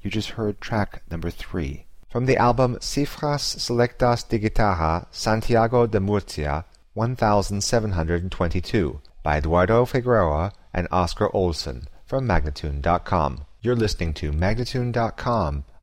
You just heard track number 3. From the album Cifras Selectas de Guitarra Santiago de Murcia 1722 by Eduardo Figueroa and Oscar Olson from Magnatune.com. You're listening to Magnatune.com,